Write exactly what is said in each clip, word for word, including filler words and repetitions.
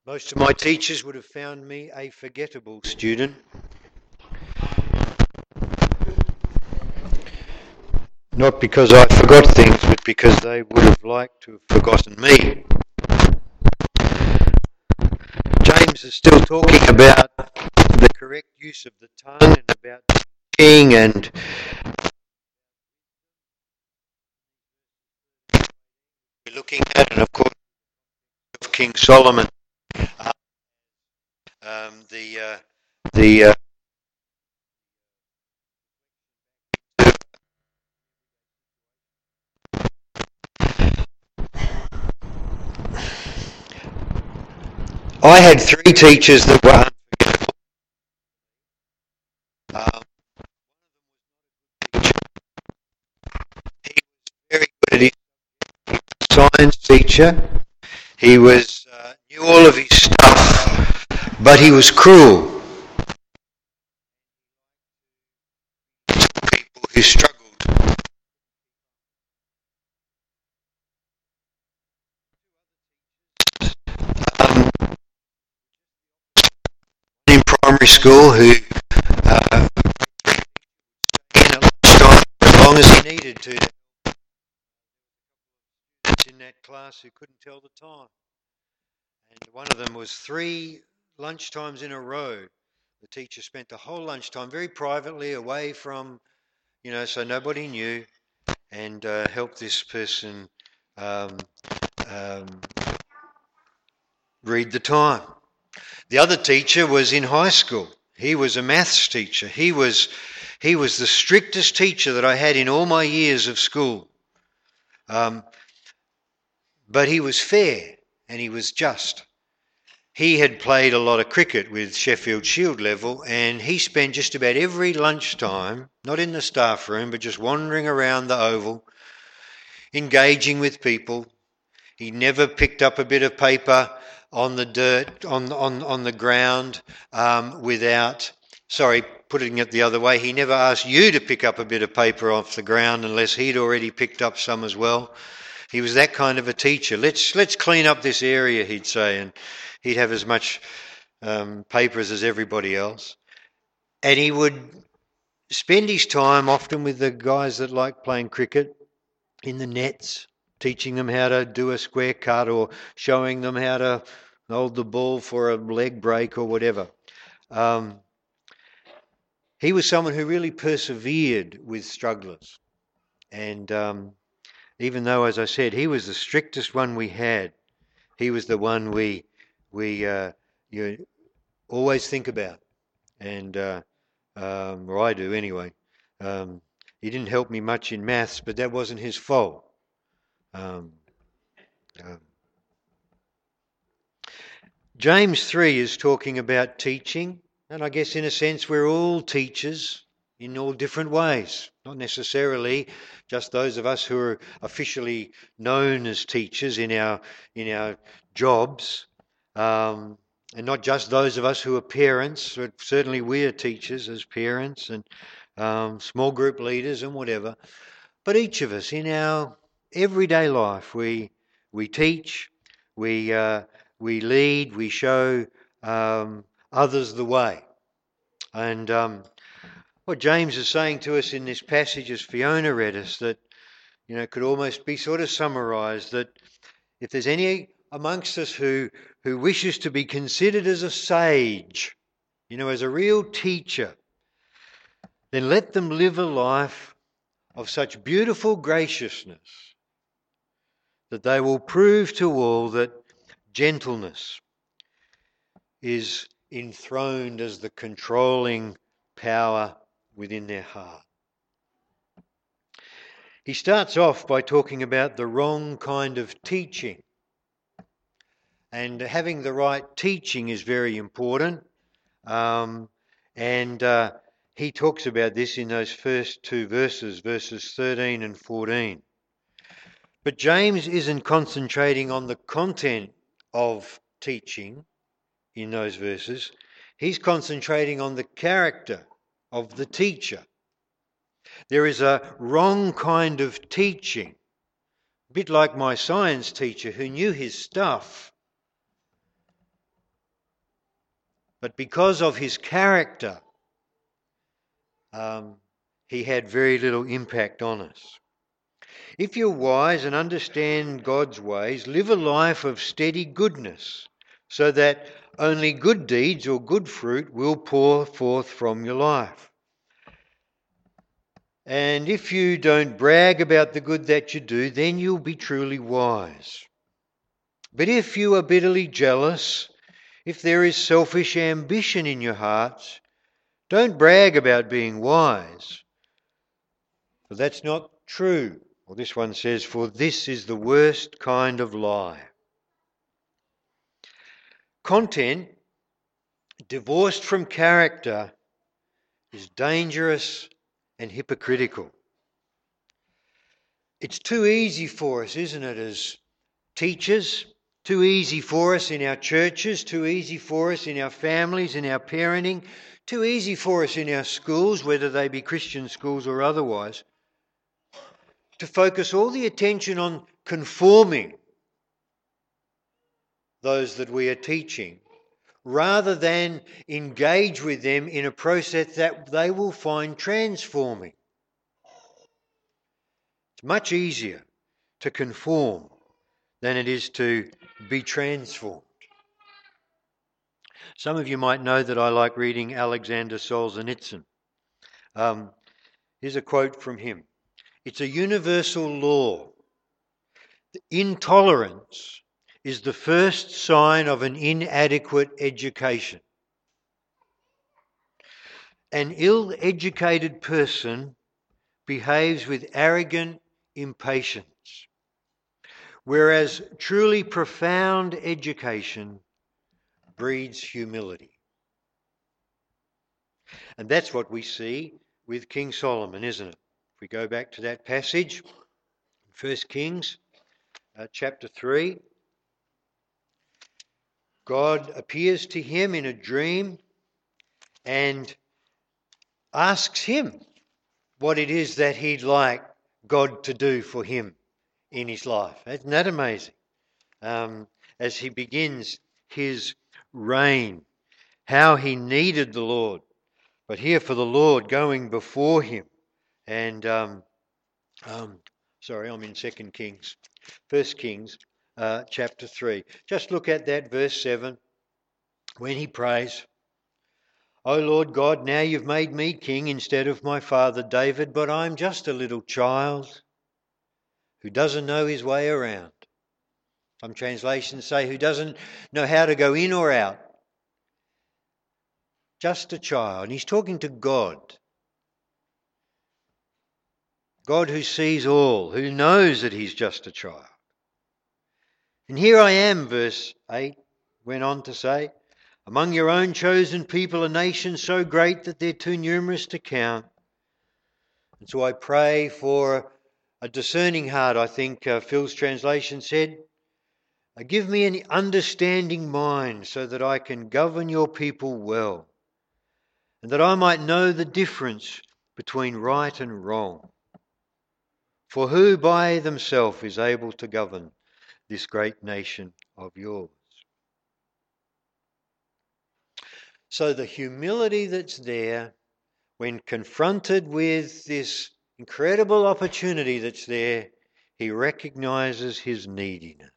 Most of my teachers would have found me a forgettable student. Not because I forgot things, but because they would have liked to have forgotten me. James is still talking about the correct use of the tongue and about teaching and we're looking at, and of course, of King Solomon, uh, um, the uh, the uh, I had three teachers that were unforgettable. Um, he was very good at his science teacher. He was uh, knew all of his stuff, but he was cruel. People who struggled. Um, in primary school, who uh, in at lunchtime as long as he needed to. In that class who couldn't tell the time, and one of them was three lunchtimes in a row. The teacher spent the whole lunchtime very privately away from, you know, so nobody knew, and uh, helped this person um, um, read the time. The other teacher was in high school. He was a maths teacher. He was he was the strictest teacher that I had in all my years of school. Um, but he was fair and he was just. He had played a lot of cricket with Sheffield Shield level, and he spent just about every lunchtime, not in the staff room, but just wandering around the oval, engaging with people. He never picked up a bit of paper on the dirt, on on on the ground, um, without. Sorry, putting it the other way. He never asked you to pick up a bit of paper off the ground unless he'd already picked up some as well. He was that kind of a teacher. Let's let's clean up this area, he'd say, and he'd have as much um, papers as everybody else. And he would spend his time often with the guys that like playing cricket in the nets, teaching them how to do a square cut or showing them how to hold the ball for a leg break or whatever. Um, he was someone who really persevered with strugglers. And um, even though, as I said, he was the strictest one we had, he was the one we we uh, you always think about, and uh, um, or I do anyway. Um, he didn't help me much in maths, but that wasn't his fault. Um, uh, James three is talking about teaching, and I guess in a sense we're all teachers in all different ways. Not necessarily just those of us who are officially known as teachers in our in our jobs, um, and not just those of us who are parents. But certainly we are teachers as parents and um, small group leaders and whatever. But each of us in our everyday life, we we teach, we uh, we lead, we show um, others the way. And um, what James is saying to us in this passage, as Fiona read us, that you know could almost be sort of summarised that if there's any amongst us who who wishes to be considered as a sage, you know, as a real teacher, then let them live a life of such beautiful graciousness that they will prove to all that gentleness is enthroned as the controlling power within their heart. He starts off by talking about the wrong kind of teaching. And having the right teaching is very important. Um, and uh, he talks about this in those first two verses, verses thirteen and fourteen. But James isn't concentrating on the content of teaching in those verses. He's concentrating on the character of the teacher. There is a wrong kind of teaching, a bit like my science teacher who knew his stuff, But because of his character, um, he had very little impact on us. If you're wise and understand God's ways, live a life of steady goodness, so that only good deeds or good fruit will pour forth from your life. And if you don't brag about the good that you do, then you'll be truly wise. But if you are bitterly jealous, if there is selfish ambition in your hearts, don't brag about being wise, for that's not true. Well, this one says, for this is the worst kind of lie. Content divorced from character is dangerous and hypocritical. It's too easy for us, isn't it, as teachers, too easy for us in our churches, too easy for us in our families, in our parenting, too easy for us in our schools, whether they be Christian schools or otherwise, to focus all the attention on conforming those that we are teaching, rather than engage with them in a process that they will find transforming. It's much easier to conform than it is to be transformed. Some of you might know that I like reading Alexander Solzhenitsyn. Um, here's a quote from him. It's a universal law. Intolerance is the first sign of an inadequate education. An ill-educated person behaves with arrogant impatience, whereas truly profound education breeds humility. And that's what we see with King Solomon, isn't it? If we go back to that passage, First Kings uh, chapter three, God appears to him in a dream and asks him what it is that he'd like God to do for him in his life. Isn't that amazing? Um, as he begins his reign, how he needed the Lord, but here for the Lord going before him. And, um, um, sorry, I'm in Second Kings, First Kings uh, chapter three. Just look at that verse seven, when he prays, O Lord God, now you've made me king instead of my father David, but I'm just a little child who doesn't know his way around. Some translations say who doesn't know how to go in or out. Just a child. And he's talking to God. God who sees all, who knows that he's just a child. And here I am, verse eight went on to say, among your own chosen people, a nation so great that they're too numerous to count. And so I pray for a discerning heart, I think uh, Phil's translation said. Uh, give me an understanding mind so that I can govern your people well, and that I might know the difference between right and wrong. For who by themselves is able to govern this great nation of yours? So the humility that's there when confronted with this incredible opportunity that's there, he recognises his neediness.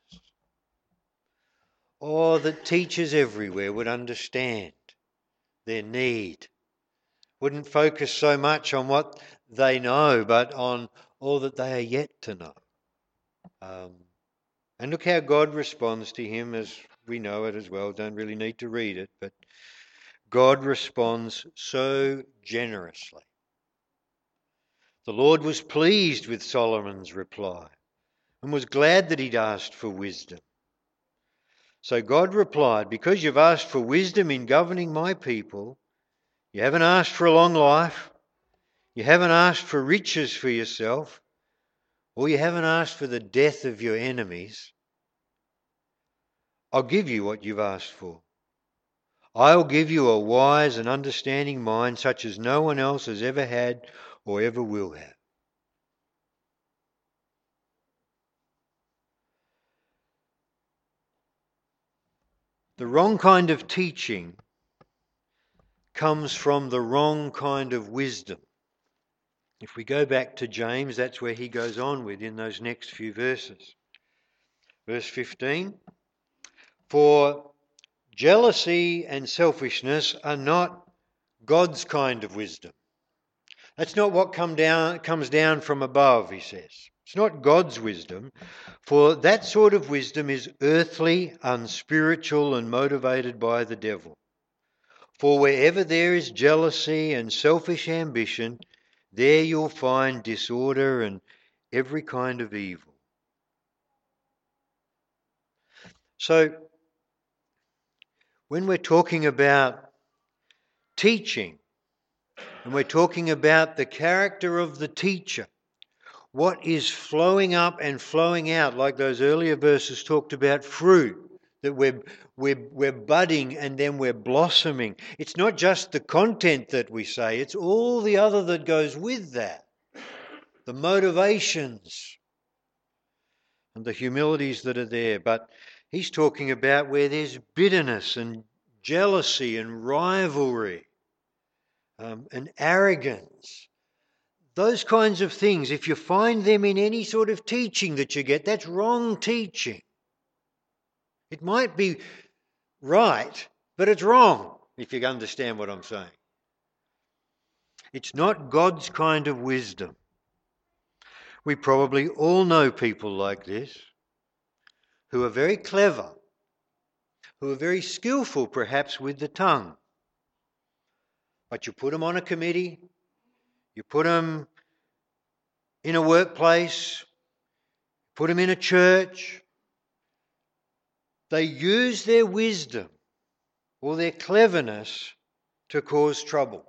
Or that teachers everywhere would understand their need, wouldn't focus so much on what they know, but on all that they are yet to know. Um, and look how God responds to him, as we know it as well, don't really need to read it, but God responds so generously. The Lord was pleased with Solomon's reply and was glad that he'd asked for wisdom. So God replied, because you've asked for wisdom in governing my people, you haven't asked for a long life, you haven't asked for riches for yourself, or you haven't asked for the death of your enemies, I'll give you what you've asked for. I'll give you a wise and understanding mind such as no one else has ever had or ever will have. The wrong kind of teaching comes from the wrong kind of wisdom. If we go back to James, that's where he goes on with in those next few verses. Verse fifteen, for jealousy and selfishness are not God's kind of wisdom. That's not what come down, comes down from above, he says. It's not God's wisdom, for that sort of wisdom is earthly, unspiritual, and motivated by the devil. For wherever there is jealousy and selfish ambition, there you'll find disorder and every kind of evil. So, when we're talking about teaching, and we're talking about the character of the teacher, what is flowing up and flowing out, like those earlier verses talked about fruit, that we're, we're, we're budding and then we're blossoming. It's not just the content that we say, it's all the other that goes with that. The motivations and the humilities that are there. But he's talking about where there's bitterness and jealousy and rivalry um, and arrogance. Those kinds of things, if you find them in any sort of teaching that you get, that's wrong teaching. It might be right, but it's wrong, if you understand what I'm saying. It's not God's kind of wisdom. We probably all know people like this, who are very clever, who are very skillful perhaps with the tongue. But you put them on a committee, you put them in a workplace, put them in a church. They use their wisdom or their cleverness to cause trouble.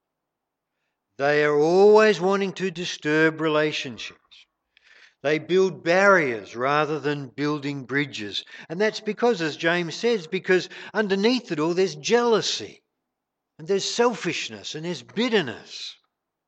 They are always wanting to disturb relationships. They build barriers rather than building bridges. And that's because, as James says, because underneath it all there's jealousy and there's selfishness and there's bitterness.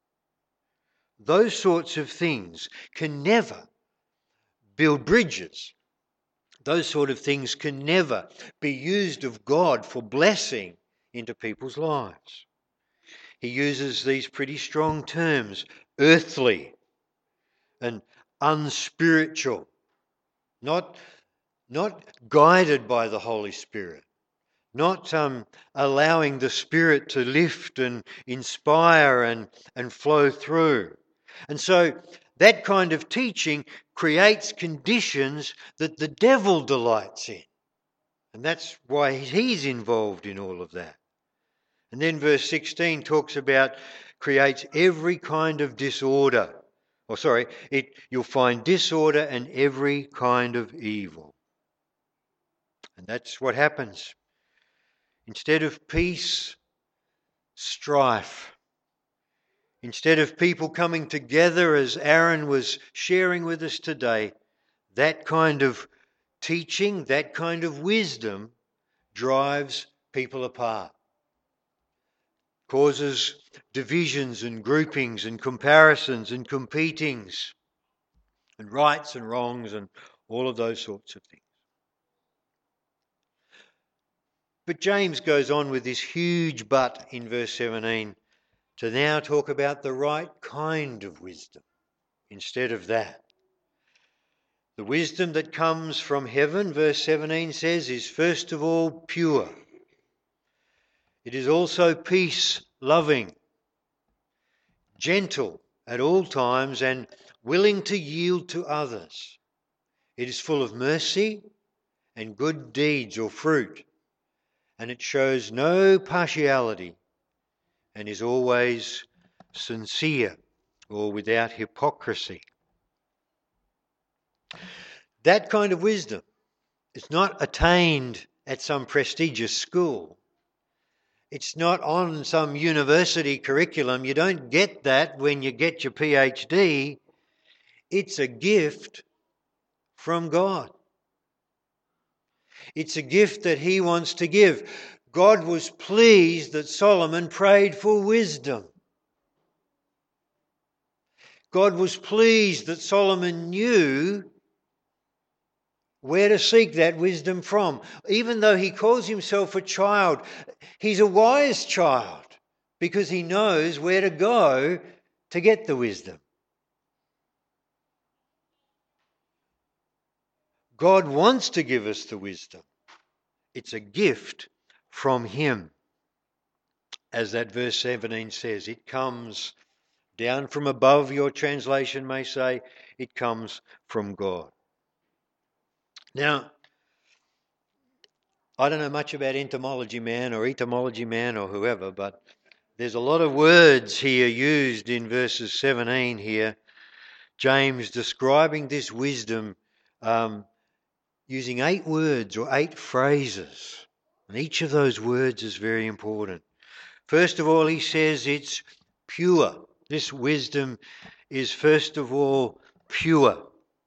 Those sorts of things can never build bridges. Those sort of things can never be used of God for blessing into people's lives. He uses these pretty strong terms, earthly and unspiritual, not, not guided by the Holy Spirit, not um, allowing the Spirit to lift and inspire and, and flow through. And so that kind of teaching creates conditions that the devil delights in. And that's why he's involved in all of that. And then verse sixteen talks about creates every kind of disorder. Or sorry, it you'll find disorder and every kind of evil. And that's what happens. Instead of peace, strife. Instead of people coming together, as Aaron was sharing with us today, that kind of teaching, that kind of wisdom drives people apart. Causes divisions and groupings and comparisons and competings and rights and wrongs and all of those sorts of things. But James goes on with this huge but in verse seventeen to now talk about the right kind of wisdom instead of that. The wisdom that comes from heaven, verse seventeen says, is first of all pure. It is also peace-loving, gentle at all times and willing to yield to others. It is full of mercy and good deeds or fruit, and it shows no partiality and is always sincere or without hypocrisy. That kind of wisdom is not attained at some prestigious school. It's not on some university curriculum. You don't get that when you get your PhD. It's a gift from God. It's a gift that He wants to give. God was pleased that Solomon prayed for wisdom. God was pleased that Solomon knew where to seek that wisdom from. Even though he calls himself a child, he's a wise child. because he knows where to go to get the wisdom. God wants to give us the wisdom. It's a gift from him. As that verse seventeen says, it comes down from above, your translation may say. It comes from God. Now, I don't know much about entomology man or etymology man or whoever, but there's a lot of words here used in verses seventeen here. James describing this wisdom um, using eight words or eight phrases. And each of those words is very important. First of all, he says it's pure. This wisdom is first of all pure.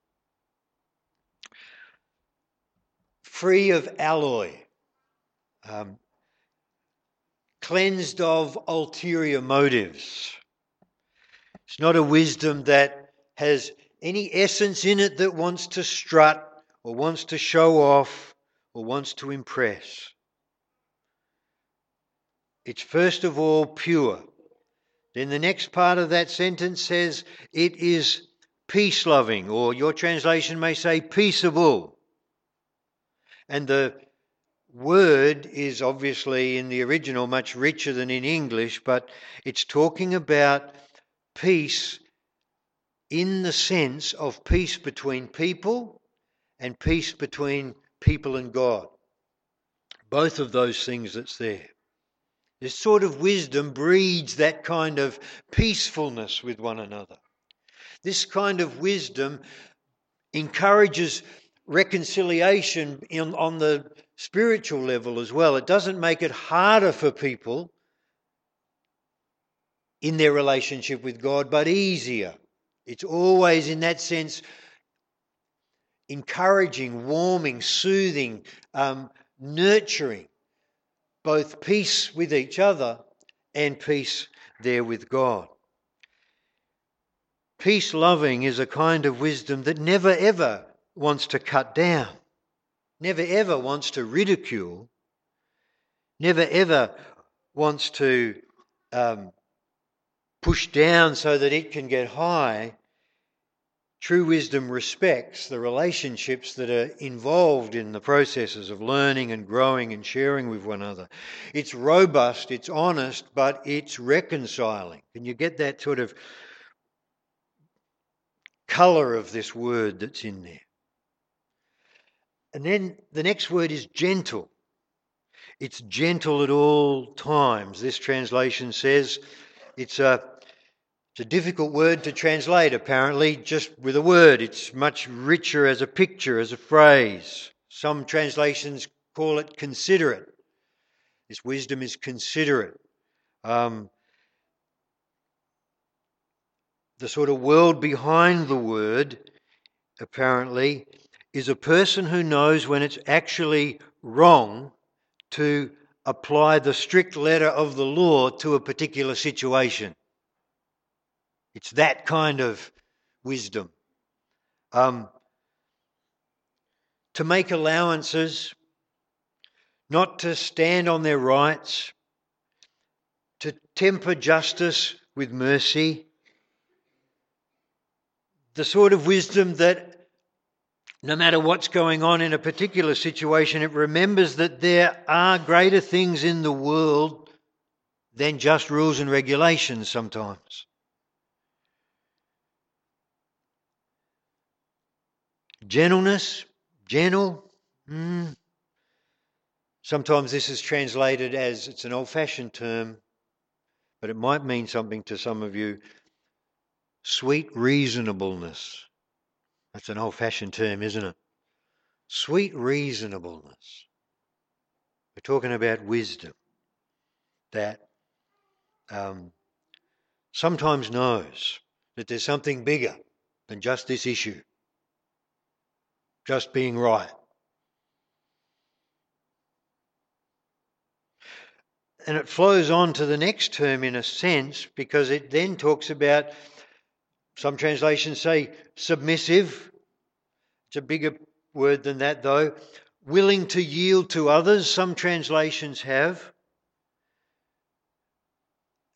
Free of alloy. Um, cleansed of ulterior motives. It's not a wisdom that has any essence in it that wants to strut or wants to show off or wants to impress. It's first of all pure. Then the next part of that sentence says it is peace-loving, or your translation may say peaceable. And the word is obviously in the original much richer than in English, but it's talking about peace in the sense of peace between people and peace between people and God. Both of those things that's there. This sort of wisdom breeds that kind of peacefulness with one another. This kind of wisdom encourages reconciliation in, on the spiritual level as well. It doesn't make it harder for people in their relationship with God, but easier. It's always, in that sense, encouraging, warming, soothing, um, nurturing, both peace with each other and peace there with God. Peace-loving is a kind of wisdom that never ever wants to cut down, never ever wants to ridicule, never ever wants to um, push down so that it can get high. True wisdom respects the relationships that are involved in the processes of learning and growing and sharing with one another. It's robust, it's honest, but it's reconciling. Can you get that sort of colour of this word that's in there? And then the next word is gentle. It's gentle at all times. This translation says it's a It's a difficult word to translate, apparently, just with a word. It's much richer as a picture, as a phrase. Some translations call it considerate. This wisdom is considerate. Um, the sort of world behind the word, apparently, is a person who knows when it's actually wrong to apply the strict letter of the law to a particular situation. It's that kind of wisdom. Um, to make allowances, not to stand on their rights, to temper justice with mercy. The sort of wisdom that no matter what's going on in a particular situation, it remembers that there are greater things in the world than just rules and regulations sometimes. Gentleness, gentle. Mm. Sometimes this is translated as, it's an old-fashioned term, but it might mean something to some of you. Sweet reasonableness. That's an old-fashioned term, isn't it? Sweet reasonableness. We're talking about wisdom that um, sometimes knows that there's something bigger than just this issue, just being right. And it flows on to the next term in a sense, because it then talks about, some translations say submissive. It's a bigger word than that though. Willing to yield to others, some translations have.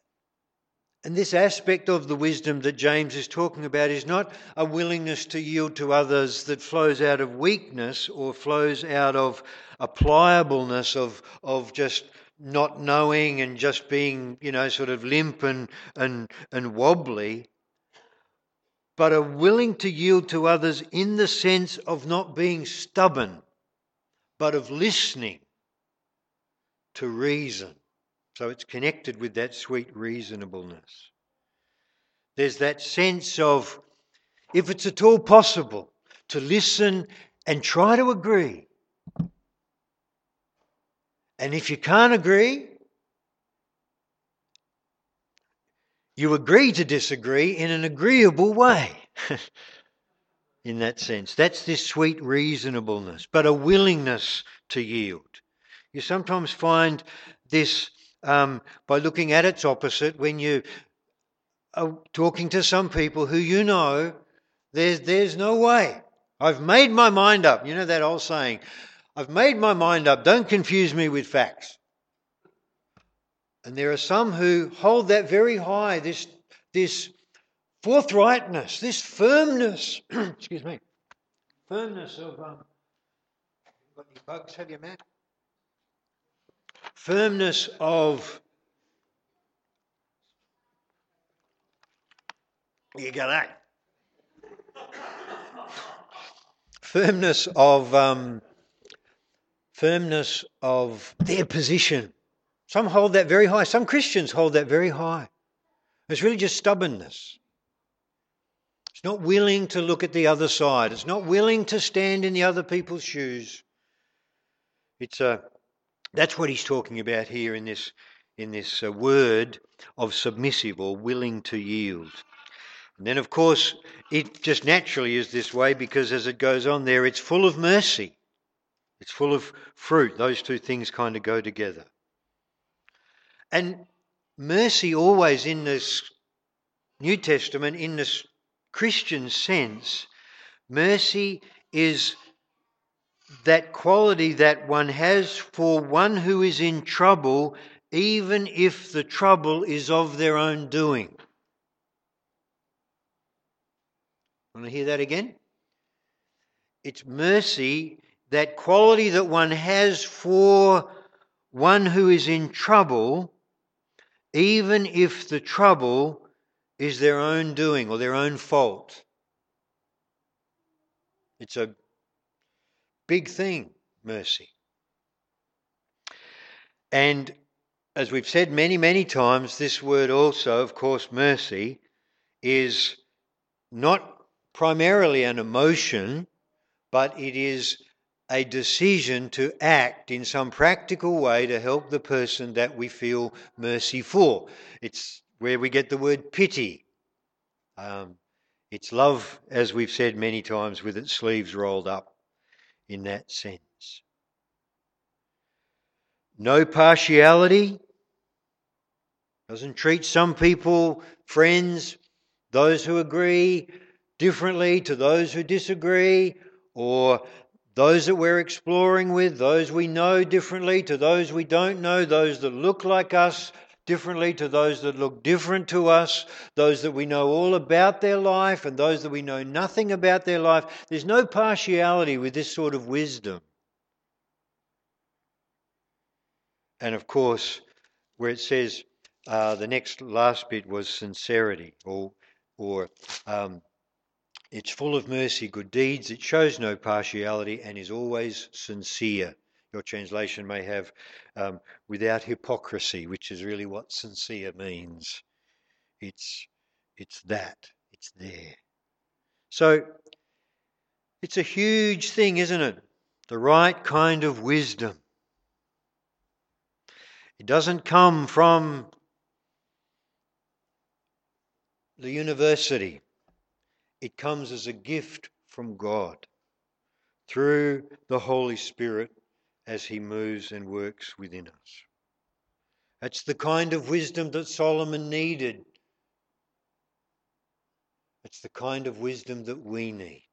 And this aspect of the wisdom that James is talking about is not a willingness to yield to others that flows out of weakness or flows out of a pliableness of, of just not knowing and just being, you know, sort of limp and, and, and wobbly, but a willing to yield to others in the sense of not being stubborn, but of listening to reason. So it's connected with that sweet reasonableness. There's that sense of, if it's at all possible, to listen and try to agree. And if you can't agree, you agree to disagree in an agreeable way. In that sense, that's this sweet reasonableness, but a willingness to yield. You sometimes find this um, by looking at its opposite when you are talking to some people who you know there's, there's no way. I've made my mind up. You know that old saying, I've made my mind up. Don't confuse me with facts. And there are some who hold that very high, this, this forthrightness, this firmness, excuse me, firmness of, um, got any bugs, have you, Matt? Firmness of, you got that? Firmness of, um, firmness of their position. Some hold that very high. Some Christians hold that very high. It's really just stubbornness. It's not willing to look at the other side. It's not willing to stand in the other people's shoes. It's a, that's what he's talking about here in this, in this uh, word of submissive or willing to yield. And then, of course, it just naturally is this way because as it goes on there, it's full of mercy. It's full of fruit. Those two things kind of go together. And mercy always in this New Testament, in this Christian sense, mercy is that quality that one has for one who is in trouble, even if the trouble is of their own doing. Want to hear that again? It's mercy, that quality that one has for one who is in trouble, even if the trouble is their own doing or their own fault. It's a big thing, mercy. And as we've said many, many times, this word also, of course, mercy, is not primarily an emotion, but it is a decision to act in some practical way to help the person that we feel mercy for. It's where we get the word pity. Um, it's love, as we've said many times, with its sleeves rolled up in that sense. No partiality. Doesn't treat some people, friends, those who agree differently to those who disagree, or those that we're exploring with, those we know differently to those we don't know, those that look like us differently to those that look different to us, those that we know all about their life and those that we know nothing about their life. There's no partiality with this sort of wisdom. And of course, where it says, uh, the next last bit was sincerity, or, or um, it's full of mercy, good deeds. It shows no partiality and is always sincere. Your translation may have um, without hypocrisy, which is really what sincere means. It's, it's that. It's there. So it's a huge thing, isn't it? The right kind of wisdom. It doesn't come from the university. It comes as a gift from God through the Holy Spirit as he moves and works within us. That's the kind of wisdom that Solomon needed. It's the kind of wisdom that we need.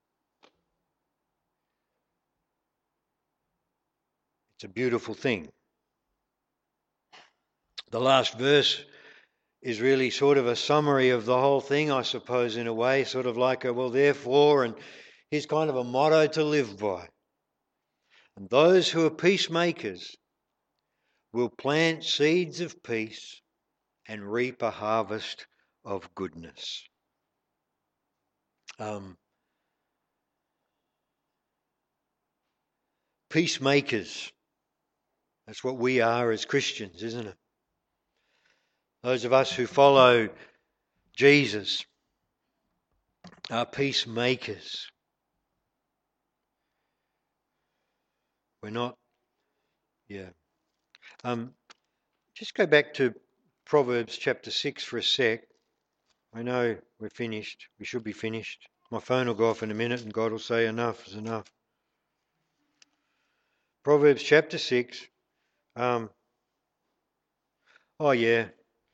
It's a beautiful thing. The last verse is really sort of a summary of the whole thing, I suppose, in a way, sort of like a, well, therefore, and here's kind of a motto to live by. And those who are peacemakers will plant seeds of peace and reap a harvest of goodness. Um, peacemakers, that's what we are as Christians, isn't it? Those of us who follow Jesus are peacemakers. We're not, yeah. Um, just go back to Proverbs chapter six for a sec. I know we're finished. We should be finished. My phone will go off in a minute and God will say enough is enough. Proverbs chapter six. Um, oh, yeah.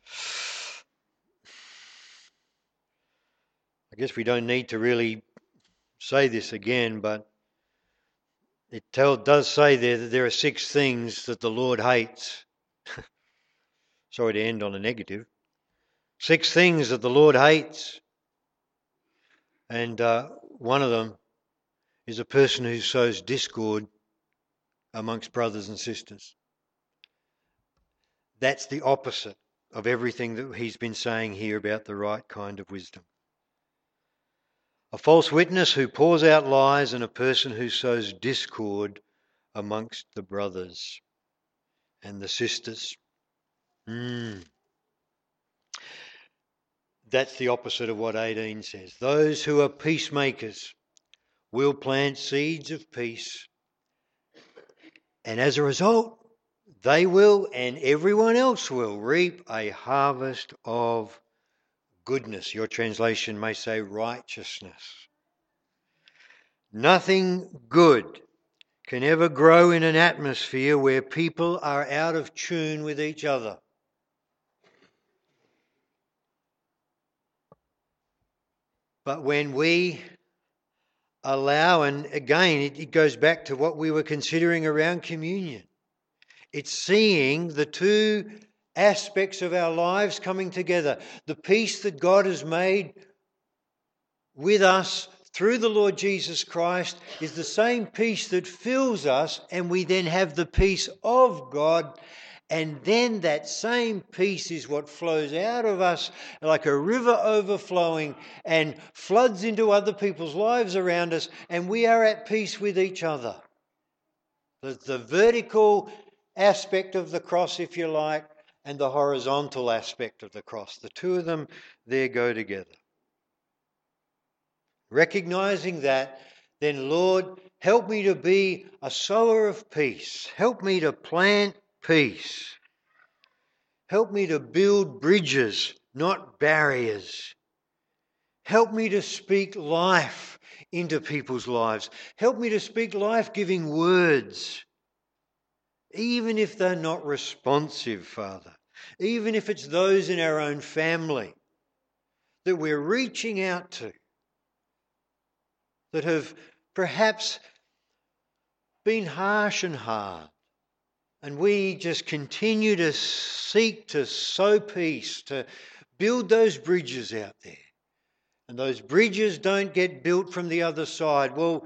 I guess we don't need to really say this again, but it tell, does say there that there are six things that the Lord hates. Sorry to end on a negative. Six things that the Lord hates. And uh, one of them is a person who sows discord amongst brothers and sisters. That's the opposite of everything that he's been saying here about the right kind of wisdom. A false witness who pours out lies and a person who sows discord amongst the brothers and the sisters. Mm. That's the opposite of what eighteen says. Those who are peacemakers will plant seeds of peace, and as a result, they will and everyone else will reap a harvest of goodness. Your translation may say righteousness. Nothing good can ever grow in an atmosphere where people are out of tune with each other. But when we allow, and again, it, it goes back to what we were considering around communion. It's seeing the two aspects of our lives coming together. The peace that God has made with us through the Lord Jesus Christ is the same peace that fills us, and we then have the peace of God. And then that same peace is what flows out of us like a river overflowing and floods into other people's lives around us, and we are at peace with each other. The, the vertical aspect of the cross, if you like, and the horizontal aspect of the cross. The two of them there go together. Recognizing that, then, Lord, help me to be a sower of peace. Help me to plant peace. Help me to build bridges, not barriers. Help me to speak life into people's lives. Help me to speak life-giving words, even if they're not responsive, Father. Even if it's those in our own family that we're reaching out to, that have perhaps been harsh and hard. And we just continue to seek to sow peace, to build those bridges out there. And those bridges don't get built from the other side. Well,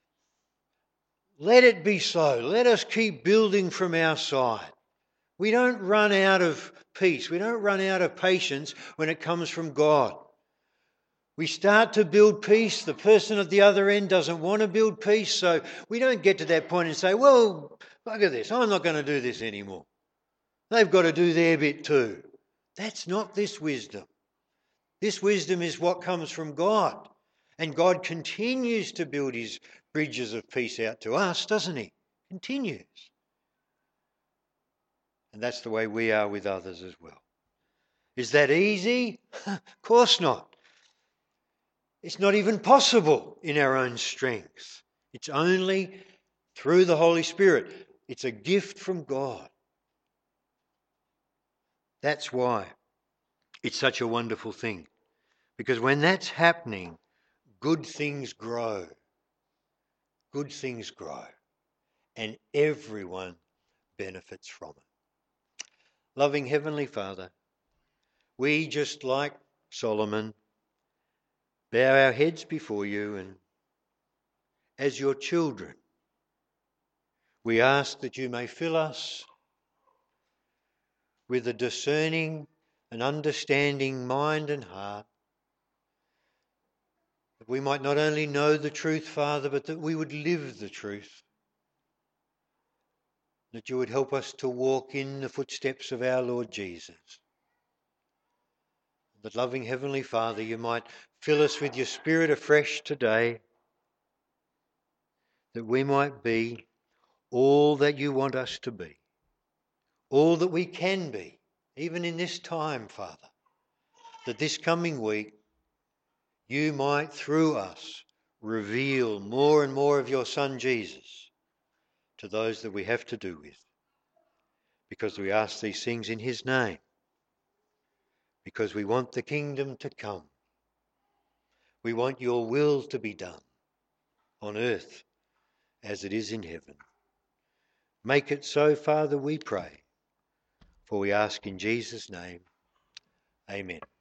let it be so. Let us keep building from our side. We don't run out of peace. We don't run out of patience when it comes from God. We start to build peace. The person at the other end doesn't want to build peace. So we don't get to that point and say, well, look at this. I'm not going to do this anymore. They've got to do their bit too. That's not this wisdom. This wisdom is what comes from God. And God continues to build his bridges of peace out to us, doesn't he? Continues. And that's the way we are with others as well. Is that easy? Of course not. It's not even possible in our own strength. It's only through the Holy Spirit. It's a gift from God. That's why it's such a wonderful thing. Because when that's happening, good things grow. Good things grow. And everyone benefits from it. Loving Heavenly Father, we, just like Solomon, bow our heads before you, and as your children, we ask that you may fill us with a discerning and understanding mind and heart, that we might not only know the truth, Father, but that we would live the truth, that you would help us to walk in the footsteps of our Lord Jesus. That, loving Heavenly Father, you might fill us with your Spirit afresh today, that we might be all that you want us to be, all that we can be, even in this time, Father, that this coming week you might, through us, reveal more and more of your Son Jesus to those that we have to do with, because we ask these things in his name, because we want the kingdom to come. We want your will to be done on earth as it is in heaven. Make it so, Father, we pray, for we ask in Jesus' name. Amen.